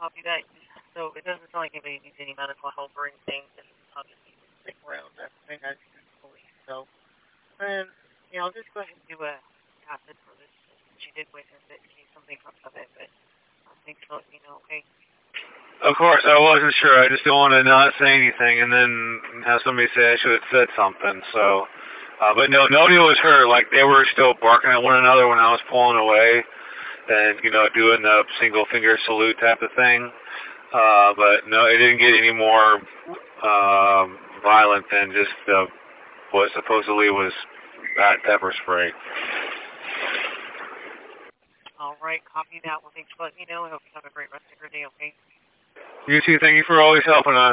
copy that. So it doesn't sound like anybody needs any medical help or anything, and I'll just need to stick around. That's my guys to the police. So, I'll just go ahead and do a acid for this. She did witness it in case something comes of it, but thanks for letting me know, okay? Of course, I wasn't sure. I just don't want to not say anything and then have somebody say I should have said something. So, but no, nobody was hurt. Like, they were still barking at one another when I was pulling away and, doing the single finger salute type of thing. But no, it didn't get any more violent than just what supposedly was pepper spray. All right, copy that. Well, thanks for letting me know. I hope you have a great rest of your day, okay? You too. Thank you for always helping us.